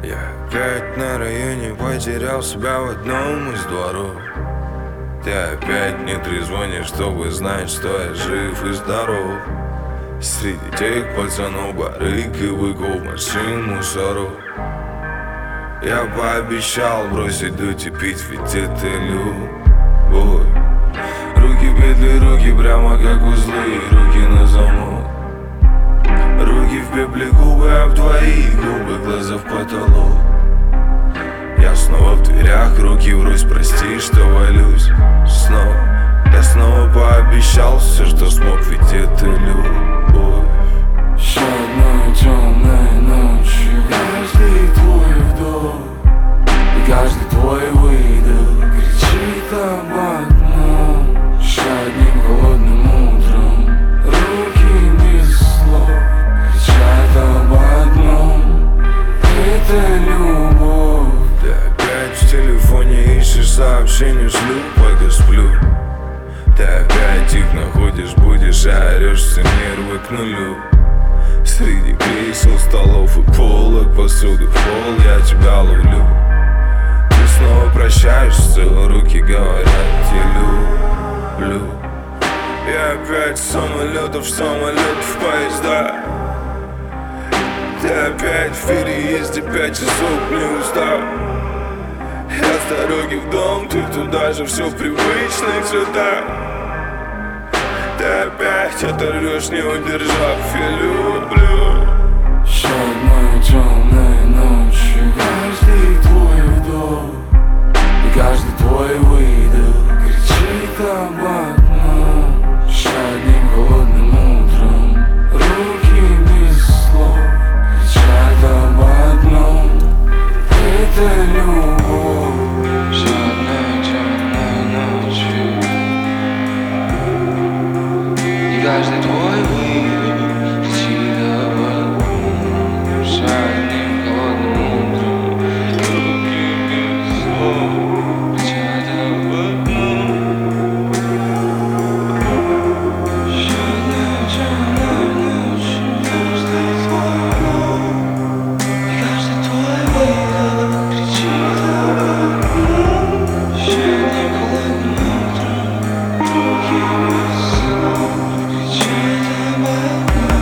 Я опять на районе потерял себя в одном из дворов. Ты опять не трезвонишь, чтобы знать, что я жив и здоров. Среди тех пацанов барыг и быков, машин, мусоров. Я пообещал бросить дуть и пить, ведь это любовь. Руки петли, руки прямо как узлы, руки на замок. Руки в пепле, губы об твои губы, глаза в потолок. Я снова в дверях, руки врозь, прости, что валюсь снова. Я снова пообещал все, что смог, ведь это любовь. Еще одной темной ночью каждый твой вдох и каждый твой выдох кричит об одном. Еще одним холодным утром руки без слов кричат об одном. Это любовь. Ты опять в телефоне ищешь сообщения, шлю, пока сплю. Ты опять их находишь, будешь, а орешь, все нервы к нулю. Среди кресел, столов и полок, посуды в пол я тебя ловлю. Ты снова прощаешься, руки говорят, я люблю. Я опять с самолетов в поезда. Ты опять в переезде, 5 часов не устал. Я с дороги в дом, ты туда же, все в привычных цветах. Ты опять оторвешь, не удержав, я люблю. Еще одной темной ночью каждый твой вдох и каждый твой выдох кричит об одном. Еще одним холодным утром руки без слов кричат об одном. Это любовь. Еще одной темной ночью и каждый твой выдох кричит об одном. Еще одним холодным утром руки без слов кричат об одном. Еще одной темной ночью каждый твой вдох и каждый твой выдох кричит об одном. Еще одним холодным утром руки без слов кричат об одном.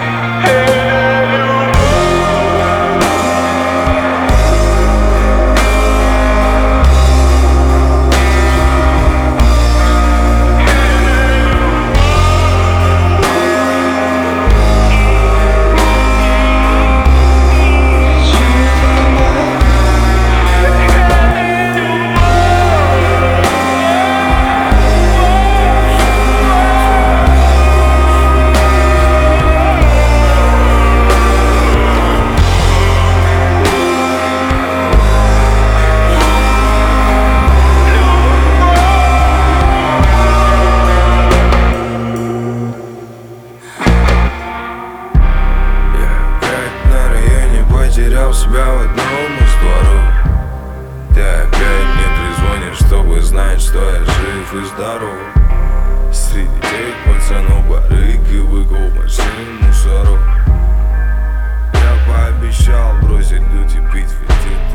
Потерял себя в одном из дворов. Ты опять не трезвонишь, чтобы знать, что я жив и здоров. Среди тех пацанов барыг и быков, машин, мусоров. Я пообещал бросить дуть и пить, ведь